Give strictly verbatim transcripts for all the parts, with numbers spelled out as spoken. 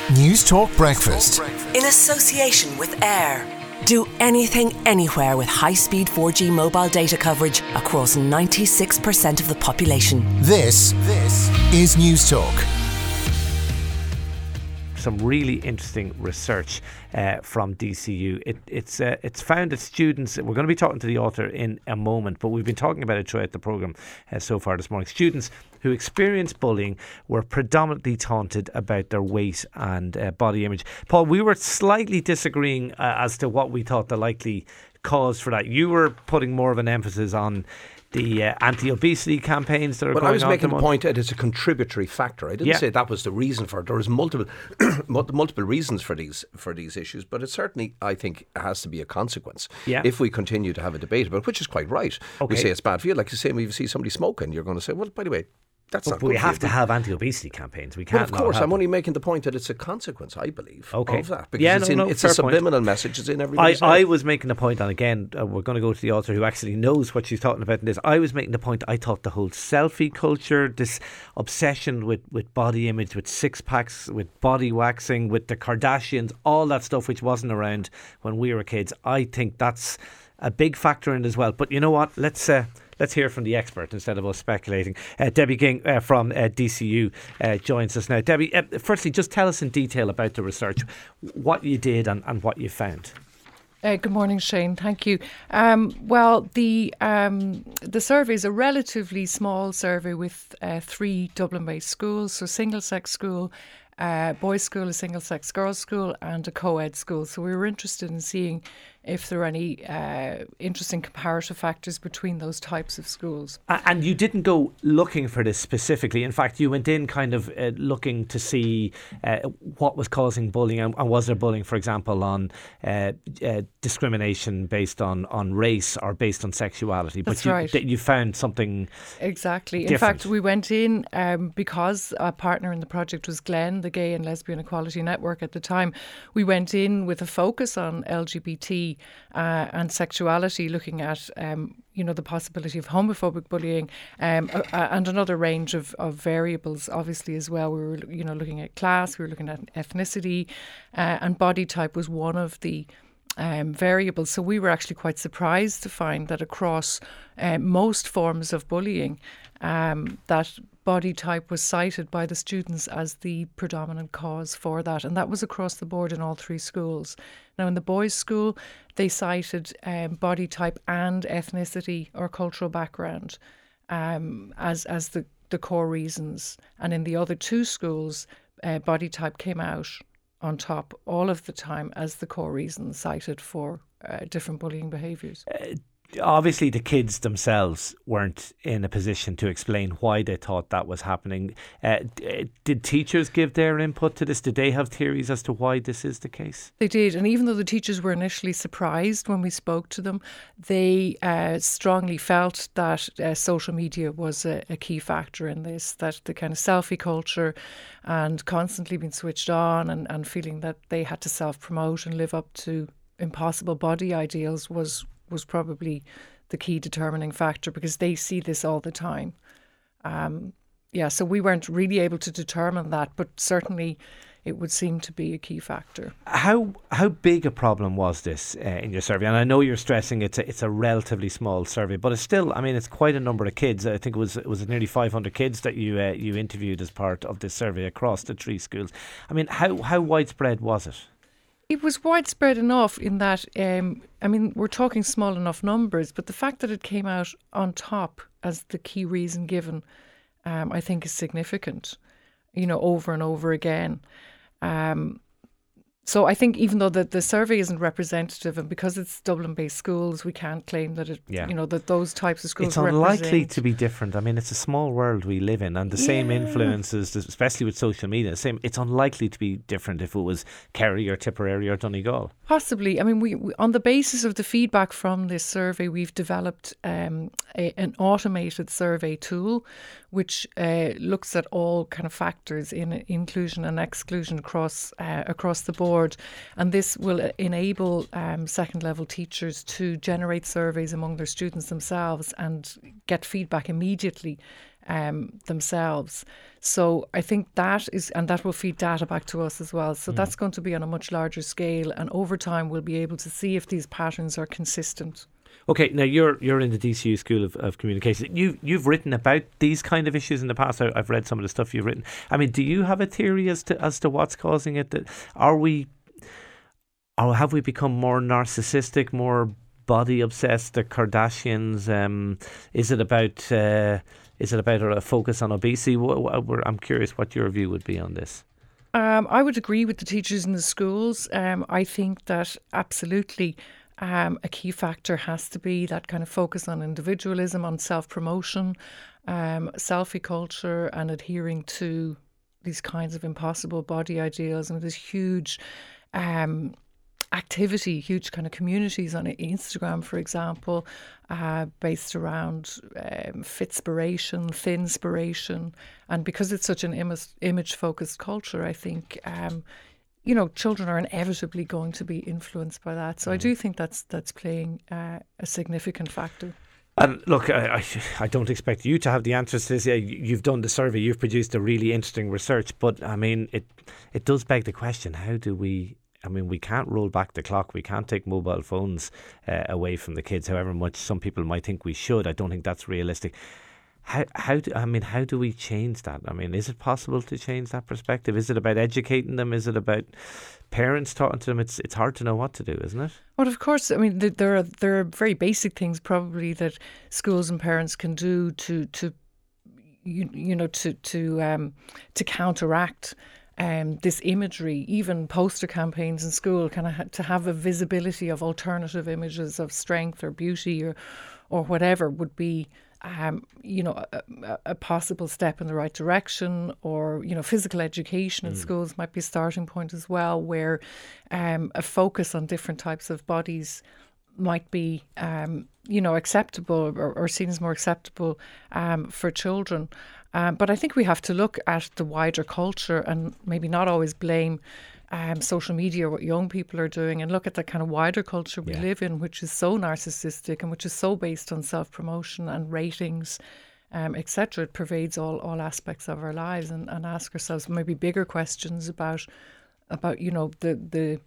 News Talk Breakfast. In association with Air. Do anything, anywhere with high-speed four G mobile data coverage across ninety-six percent of the population. This, this is News Talk. Some really interesting research uh, from D C U. It, it's uh, it's found that students, we're going to be talking to the author in a moment, but we've been talking about it throughout the programme uh, so far this morning. Students who experience bullying were predominantly taunted about their weight and uh, body image. Paul, we were slightly disagreeing uh, as to what we thought the likely cause for that. You were putting more of an emphasis on the uh, anti-obesity campaigns that are but going on. I was making the the point that it's a contributory factor. I didn't yeah. say that was the reason for it. There is multiple multiple reasons for these for these issues, but it certainly, I think, has to be a consequence yeah. if we continue to have a debate about it, which is quite right. Okay. We say it's bad for you. Like you say, when you see somebody smoking, you're going to say, well, by the way, that's but not good we for have you. to have anti-obesity campaigns. We can't. Well, of course, not have I'm only them. making the point that it's a consequence, I believe, okay. of that. Because yeah, it's, no, in, no, it's fair a subliminal point. message. It's in I, everybody's I head. was making the point, and again, uh, we're going to go to the author who actually knows what she's talking about in this. I was making the point, I thought the whole selfie culture, this obsession with, with body image, with six packs, with body waxing, with the Kardashians, all that stuff which wasn't around when we were kids, I think that's a big factor in it as well. But you know what? Let's... Uh, Let's hear from the expert instead of us speculating. Uh, Debbie King uh, from uh, D C U uh, joins us now. Debbie, uh, firstly, just tell us in detail about the research, what you did and, and what you found. Uh, good morning, Shane. Thank you. Um, well, the um, the survey is a relatively small survey with uh, three Dublin-based schools, so single-sex school, uh, boys' school, a single-sex girls' school, and a co-ed school. So we were interested in seeing if there are any uh, interesting comparative factors between those types of schools. And you didn't go looking for this specifically. In fact, you went in kind of uh, looking to see uh, what was causing bullying, and, and was there bullying, for example, on uh, uh, discrimination based on, on race or based on sexuality. That's but you, right. th- you found something Exactly. different. In fact, we went in um, because our partner in the project was Glen, the Gay and Lesbian Equality Network at the time. We went in with a focus on L G B T Uh, and sexuality, looking at um, you know the possibility of homophobic bullying um, uh, and another range of, of variables. Obviously, as well, we were you know looking at class, we were looking at ethnicity, uh, and body type was one of the um, variables. So we were actually quite surprised to find that across uh, most forms of bullying, um, that body type was cited by the students as the predominant cause for that. And that was across the board in all three schools. Now, in the boys' school, they cited um, body type and ethnicity or cultural background um, as, as the, the core reasons. And in the other two schools, uh, body type came out on top all of the time as the core reason cited for uh, different bullying behaviours. Uh, Obviously, the kids themselves weren't in a position to explain why they thought that was happening. Uh, d- did teachers give their input to this? Did they have theories as to why this is the case? They did. And even though the teachers were initially surprised when we spoke to them, they uh, strongly felt that uh, social media was a, a key factor in this, that the kind of selfie culture and constantly being switched on and, and feeling that they had to self-promote and live up to impossible body ideals was was probably the key determining factor, because they see this all the time. Um, yeah, so we weren't really able to determine that, but certainly it would seem to be a key factor. How how big a problem was this uh, in your survey? And I know you're stressing it's a, it's a relatively small survey, but it's still, I mean, it's quite a number of kids. I think it was it was nearly five hundred kids that you uh, you interviewed as part of this survey across the three schools. I mean, how how widespread was it? It was widespread enough in that, um, I mean, we're talking small enough numbers, but the fact that it came out on top as the key reason given, um, I think is significant, you know, over and over again. Um, so I think even though the, the survey isn't representative, and because it's Dublin-based schools, we can't claim that it, Yeah. you know, that those types of schools It's unlikely represent. to be different. I mean, it's a small world we live in, and the same Yeah. influences, especially with social media, the same. It's unlikely to be different if it was Kerry or Tipperary or Donegal. Possibly. I mean, we, we on the basis of the feedback from this survey, we've developed um, a, an automated survey tool, which uh, looks at all kind of factors in inclusion and exclusion across uh, across the board, and this will enable um, second level teachers to generate surveys among their students themselves and get feedback immediately um, themselves. So I think that is, and that will feed data back to us as well. So mm. that's going to be on a much larger scale, and over time we'll be able to see if these patterns are consistent. Okay, now you're you're in the D C U School of, of Communication. You you've written about these kind of issues in the past. I, I've read some of the stuff you've written. I mean, do you have a theory as to as to what's causing it? That are we, or have we become more narcissistic, more body obsessed? The Kardashians. Um, is it about uh, is it about a focus on obesity? I'm curious what your view would be on this. Um, I would agree with the teachers in the schools. Um, I think that absolutely. Um, a key factor has to be that kind of focus on individualism, on self-promotion, um, selfie culture, and adhering to these kinds of impossible body ideals. And there's huge um, activity, huge kind of communities on Instagram, for example, uh, based around um, fitspiration, thinspiration. And because it's such an im- image-focused culture, I think Um, you know, children are inevitably going to be influenced by that. So mm. I do think that's that's playing uh, a significant factor. And look, I, I, I don't expect you to have the answers to this. Yeah, you've done the survey, you've produced a really interesting research, but I mean, it it does beg the question: how do we? I mean, we can't roll back the clock. We can't take mobile phones uh, away from the kids, however much some people might think we should. I don't think that's realistic. How how do I mean how do we change that? I mean, is it possible to change that perspective? Is it about educating them? Is it about parents talking to them? It's it's hard to know what to do, isn't it? Well, of course. I mean, there are there are very basic things probably that schools and parents can do to to you you know to to um to counteract um this imagery. Even poster campaigns in school kind of ha- to have a visibility of alternative images of strength or beauty or or whatever would be. Um, you know, a, a possible step in the right direction, or, you know, physical education in mm. schools might be a starting point as well, where um, a focus on different types of bodies might be, um, you know, acceptable or, or seen as more acceptable um, for children. Um, but I think we have to look at the wider culture and maybe not always blame Um, social media, what young people are doing, and look at the kind of wider culture we yeah. live in, which is so narcissistic and which is so based on self-promotion and ratings, um, et cetera. It pervades all, all aspects of our lives, and, and ask ourselves maybe bigger questions about, about you know, the the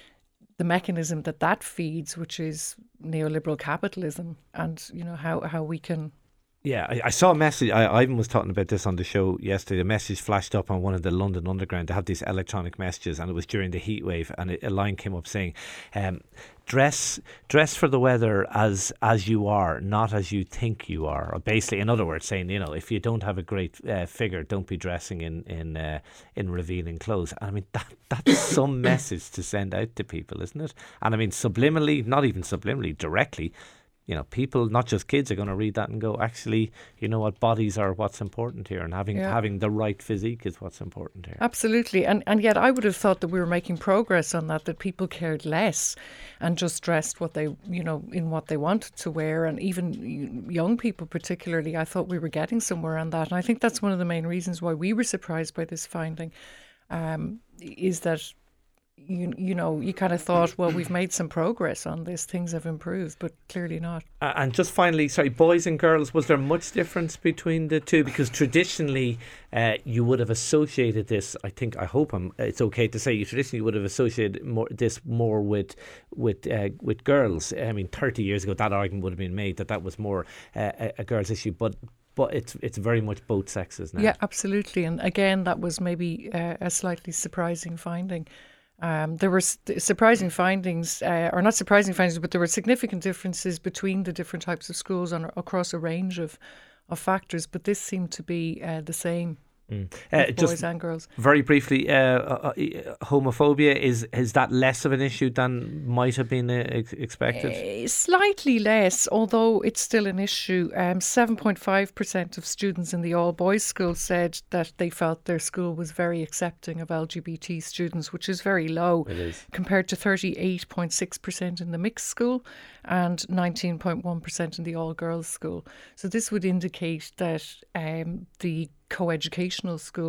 the mechanism that that feeds, which is neoliberal capitalism, and, you know, how, how we can... Yeah, I, I saw a message. I, Ivan was talking about this on the show yesterday. A message flashed up on one of the London Underground. They have these electronic messages, and it was during the heat wave. And it, a line came up saying, um, "Dress, dress for the weather as as you are, not as you think you are." Or basically, in other words, saying, you know, if you don't have a great uh, figure, don't be dressing in in uh, in revealing clothes. And I mean, that that's some message to send out to people, isn't it? And I mean, subliminally, not even subliminally, directly. You know, people, not just kids, are going to read that and go, actually, you know what, bodies are what's important here, and having yeah. having the right physique is what's important here. Absolutely. And and yet I would have thought that we were making progress on that, that people cared less and just dressed what they, you know, in what they wanted to wear. And even young people particularly, I thought we were getting somewhere on that. And I think that's one of the main reasons why we were surprised by this finding, um, is that You you know, you kind of thought, well, we've made some progress on this, things have improved, but clearly not. Uh, and just finally, sorry, boys and girls, was there much difference between the two? Because traditionally, uh, you would have associated this, I think, I hope I'm, it's okay to say, you traditionally would have associated more, this more with with uh, with girls. I mean, thirty years ago, that argument would have been made that that was more uh, a, a girls' issue, but But it's it's very much both sexes now. Yeah, absolutely. And again, that was maybe uh, a slightly surprising finding. Um, there were st- surprising findings, uh, or not surprising findings, but there were significant differences between the different types of schools on, across a range of, of factors. But this seemed to be uh, the same. Mm. Uh, boys just and girls. Very briefly, uh, uh, homophobia, is is that less of an issue than might have been uh, ex- expected? Uh, slightly less, although it's still an issue. Um, seven point five percent of students in the all-boys school said that they felt their school was very accepting of L G B T students, which is very low. It is. Compared to thirty-eight point six percent in the mixed school and nineteen point one percent in the all-girls school. So this would indicate that um, the co-educational school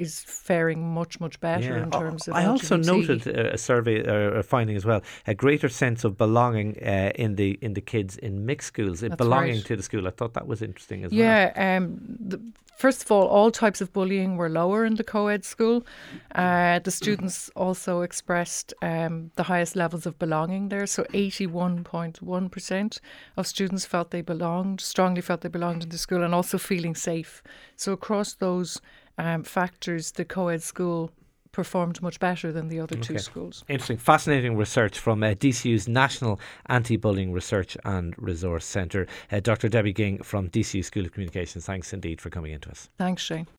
is faring much, much better Yeah. in terms of I also L G B T. noted uh, a survey or a finding as well, a greater sense of belonging uh, in the in the kids in mixed schools, uh, That's belonging right. to the school. I thought that was interesting as well. Yeah, um, the, first of all, all types of bullying were lower in the co-ed school. Uh, the students also expressed um, the highest levels of belonging there. So eighty-one point one percent of students felt they belonged, strongly felt they belonged in the school, and also feeling safe. So across those um, factors, the co-ed school performed much better than the other two Okay. schools. Interesting, fascinating research from uh, D C U's National Anti-Bullying Research and Resource Centre. Uh, Doctor Debbie Ging from D C U School of Communications, thanks indeed for coming into us. Thanks, Shane.